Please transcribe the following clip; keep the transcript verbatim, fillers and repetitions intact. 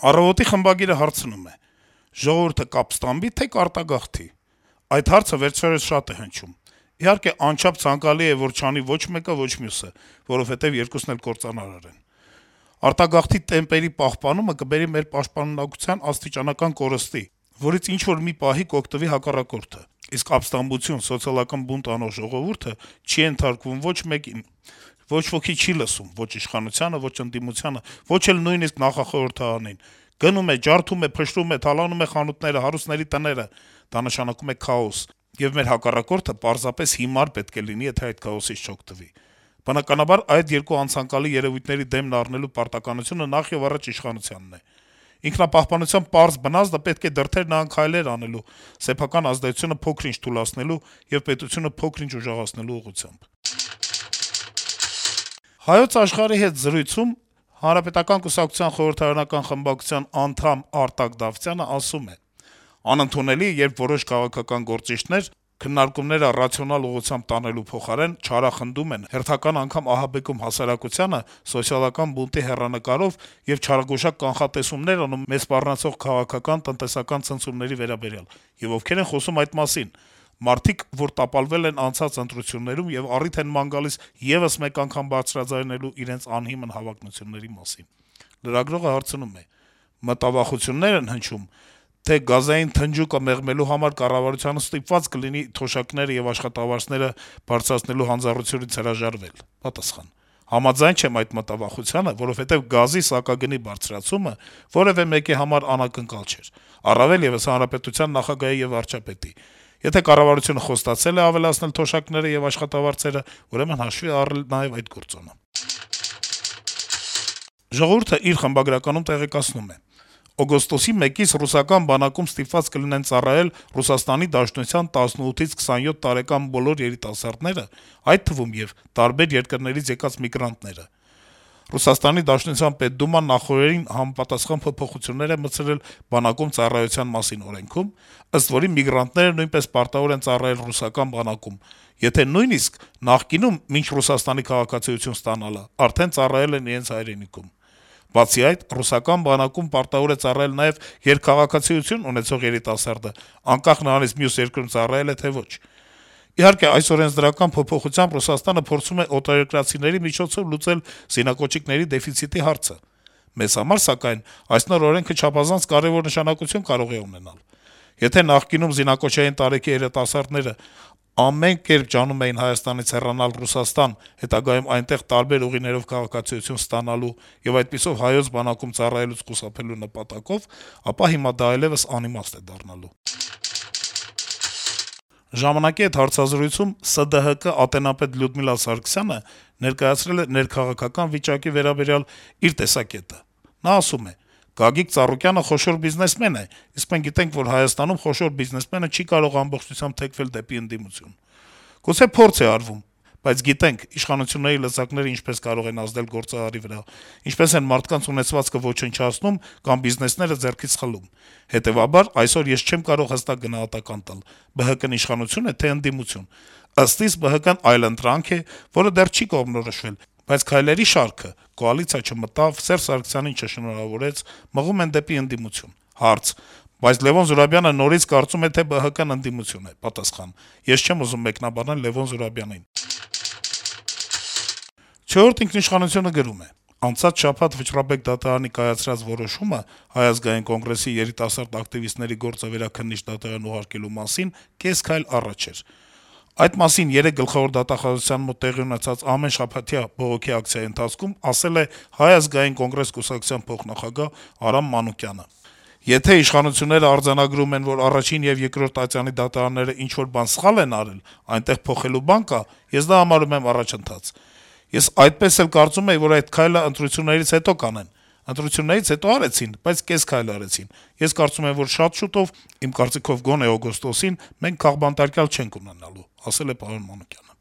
Առավոտի խմբագիրը հարցնում է. «Ժողովուրդը կապստամբի, թե կարտագաղթի»։ Այդ հարցը վերջերս շատ է հնչում։ Իհարկե, անչափ ցանկալի է, որ չանի ոչ մեկը, ոչ մյուսը, որովհետեւ երկուսն էլ կործանարար են։ Արտագաղթի տեմպերի պահպանումը կբերի մեր պաշտպանունակության աստիճանական կորստի, որից ինչ-որ մի պահի կօգտվի հակառակորդը, իսկ ապստամբություն, սոցիալական բունտ անող ժողովուրդը չի ենթարկվում ոչ մեկին, ոչ ոքի չի լսում, ոչ իշխանությանը, ոչ ընդդիմությանը, ոչ էլ նույնիսկ նախախորհրդարանին։ Գնում է, ջարդում է, փշրում է, թալանում է խանութները, հարուստների տները, դա նշանակում է քաոս, եւ մեր հակառակորդը պարզապես հիմար պետք է լինի, եթե այդ քաոսից չօգտվի։ Բնականաբար, այդ երկու անցանկալի երեւույթների դեմն առնելու պարտականությունը նախ եւ առաջ իշխանությանն է։ Ինքնապահպանության պարզ բնազդը պետք է դրդեր նրան քայլեր անելու, սեփական ազդեցությունը փոքր-ինչ թուլացնելու եւ պետությունը փոքր-ինչ ուժեղացնելու ուղղությամբ։ Հայոց աշխարհի հետ զրույցում Հանրապետական կուսակցության խորհրդարանական խմբակցության անդամ Արտակ Դավթյանը ասում է. «Անընդունելի, երբ որոշ քաղաքական գործիչներ քննարկումները ռացիոնալ ուղղությամբ տանելու փոխարեն չարախնդում են, հերթական անգամ ահաբեկում հասարակությանը սոցիալական բունտի հեռանկարով եւ չարագուշակ կանխատեսումներ անում մեզ սպառնացող քաղաքական, տնտեսական ցնցումների վերաբերյալ, եւ ովքեր են խոսում այդ մասին։ Մարդիկ, որ տապալվել են անցած ընտրություններում եւ առիթ են ման գալիս եւս մեկ անգամ բարձրաձայնելու իրենց անհիմն հավակնությունների մասին»։ Լրագրողը հարցնում է. «Մտավախություններ են հնչում, թե գազային թնջուկը մեղմելու համար կառավարությանը ստիպված կլինի թոշակները եւ աշխատավարձերը բարձրացնելու հանձնառությունից հրաժարվել»։ Պատասխան. «Համաձայն չեմ այդ մտավախությանը, որովհետեւ գազի սակագնի բարձրացումը որեւէ մեկի համար անակնկալ չէր, առավել եւս հանրապետության նախագահի եւ վարչապետի։ Եթե կառավարությունը խոստացել է ավելացնել թոշակները եւ աշխատավարձերը, ուրեմն հաշվի առել նաեւ այդ գործոնը»։ «Ժողովուրդ»-ը իր խմբագրականում տեղեկացնում է. «Օգոստոսի մեկից ռուսական բանակում ստիպված կլինեն ծառայել Ռուսաստանի Դաշնության տասնութից քսանյոթ տարեկան բոլոր երիտասարդները, այդ թվում եւ տարբեր երկրներից եկած միգրանտները։ Ռուսաստանի Դաշնության Պետդուման նախօրեին համապատասխան փոփոխություններ է մտցրել բանակում ծառայության մասին օրենքում, ըստ որի միգրանտները նույնպես պարտավոր են ծառայել ռուսական բանակում, եթե նույնիսկ նախկինում, մինչ Ռուսաստանի քաղաքացիություն ստանալը, արդեն ծառայել են իրենց հայրենիքում։ Բացի այդ, ռուսական բանակում պարտավոր է ծառայել նաեւ երկքաղաքացիություն ունեցող երիտասարդը, անկախ նրանից մյուս երկրում ծառայել է թե ոչ։ Իհարկե, այս օրենսդրական փոփոխությամբ Ռուսաստանը փորձում է օտարերկրացիների միջոցով լուծել զինակոչիկների դեֆիցիտի հարցը։ Մեզ համար, սակայն, այս նոր օրենքը չափազանց կարեւոր նշանակություն կարող է ունենալ։ Եթե նախկինում զինակոչային տարեկի երիտասարդները ամեն կերպ ջանում էին Հայաստանից հեռանալ Ռուսաստան, հետագայում այնտեղ տարբեր ուղիներով քաղաքացիություն ստանալու եւ այդպիսով հայոց բանակում ծառայելուց խուսափելու նպատակով, ապա հիմա դա այլեւս անիմաստ է դառնալու»։ «Ժամանակ»-ի հետ հարցազրույցում ՍԴՀԿ ատենապետ Լյուդմիլա Սարգսյանը ներկայացրել է ներքաղաքական վիճակի վերաբերյալ իր տեսակետը։ Նա ասում է. «Գագիկ Ծառուկյանը խոշոր բիզնեսմեն է, իսկ մենք գիտենք, որ Հայաստանում խոշոր բիզնեսմենը չի կարող ամբողջությամբ թեքվել դեպի ընդդիմություն։ Գուցե փորձ է արվում, բայց գիտենք իշխանությունների լծակները ինչպես կարող են ազդել գործարարի վրա, ինչպես են մարդկանց ունեցվածքը ոչնչացնում կամ բիզնեսները ձեռքից խլում։ Հետեւաբար, այսօր ես չեմ կարող հստակ գնահատական տալ՝ ԲՀԿ-ն իշխանություն է, թե ընդդիմություն։ Ըստ իս ԲՀԿ-ն այլընտրանք է, որը դեռ չի կողմնորոշվել, բայց քայլերի շարքը՝ կոալիցիա չմտավ, Սերժ Սարգսյանին չշնորհավորեց, մղում են դեպի ընդդիմություն»։ Հարց. «Բայց Լեւոն Զուրաբյանը նորից կարծում է, թե ԲՀԿ-ն ընդդիմություն է»։ Պատասխան. «Ես չեմ ուզում մեկնաբանել Լեւոն Զուրաբյանին»։ «Չորրորդ ինքնիշխանություն»-ը գրում է. «Անցած շաբաթ Վճռաբեկ դատարանի կայացրած որոշումը Հայ ազգային կոնգրեսի երիտասարդ ակտիվիստների գործը վերաքննիչ դատարան ուղարկելու մասին կես քայլ առաջ էր։ Այդ մասին երեկ Գլխավոր դատախազության մոտ տեղի ունեցած ամենշաբաթյա բողոքի ակցիայի ընթացքում ասել է Հայ ազգային կոնգրես կուսակցության փոխնախագահ Արամ Մանուկյանը։ Եթե իշխանությունները արձանագրում են, որ առաջին եւ երկրորդ ատյանի դատարանները ինչ-որ բան սխալ են արել, այնտեղ փոխելու բան կա, ես դա համարում եմ առաջընթաց։ Ես այդպես էլ կարծում եի, որ այդ քայլը ընտրություններից հետո կանեն։ Ընտրություններից հետո արեցին, բայց կես քայլ արեցին։ Ես կարծում եմ, որ շատ շուտով, իմ կարծիքով գոնե օգոստոսին, մենք քաղբանտարկյալ չենք ունենալու», ասել է պարոն Մանուկյանը։